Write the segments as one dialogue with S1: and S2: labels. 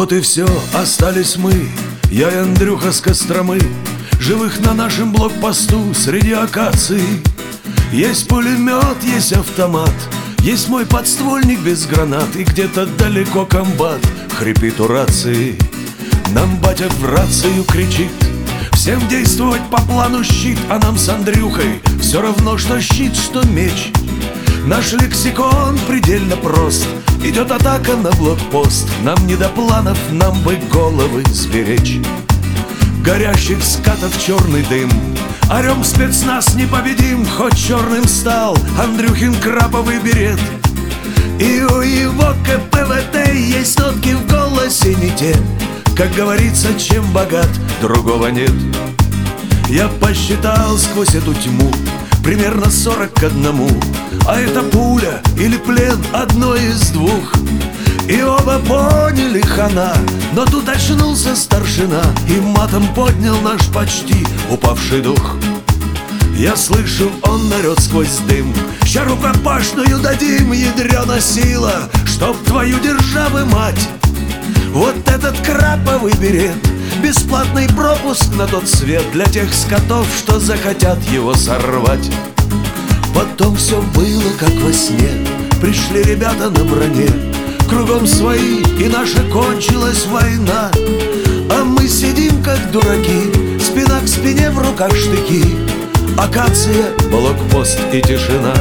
S1: вот и все, остались мы, я и Андрюха с Костромы, живых на нашем блокпосту среди акаций. Есть пулемет, есть автомат, есть мой подствольник без гранат, и где-то далеко комбат хрипит у рации. Нам батя в рацию кричит: всем действовать по плану щит. А нам с Андрюхой все равно, что щит, что меч. Наш лексикон предельно прост: идет атака на блокпост. Нам не до планов, нам бы головы сберечь. Горящих скатов черный дым, орем спецназ непобедим. Хоть черным стал Андрюхин краповый берет, и у его КПВТ есть нотки в голосе не те. Как говорится, чем богат, другого нет. Я посчитал сквозь эту тьму примерно 40 к 1, а это пуля или плен, одно из двух. И оба поняли хана, но тут очнулся старшина и матом поднял наш почти упавший дух. Я слышу, он орет сквозь дым: ща рукопашную дадим, ядрена сила, чтоб твою державы мать. Вот этот краповый берет, бесплатный пропуск на тот свет для тех скотов, что захотят его сорвать. Потом все было как во сне, пришли ребята на броне, кругом свои, и наша кончилась война. А мы сидим как дураки, спина к спине, в руках штыки, акация, блокпост и тишина.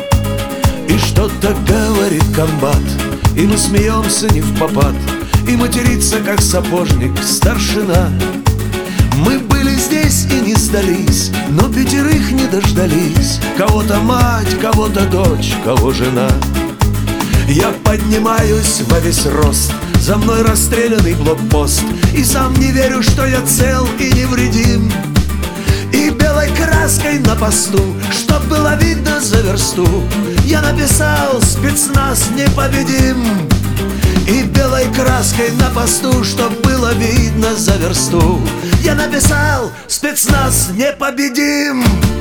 S1: И что-то говорит комбат, и мы смеемся не впопад, и матерится, как сапожник, старшина. Мы были здесь и не сдались, но 5 не дождались. Кого-то мать, кого-то дочь, кого жена. Я поднимаюсь во весь рост, за мной расстрелянный блокпост, и сам не верю, что я цел и невредим. И белой краской на посту, чтоб было видно за версту, я написал: спецназ непобедим. И белой краской на посту, чтоб было видно за версту, я написал: спецназ непобедим.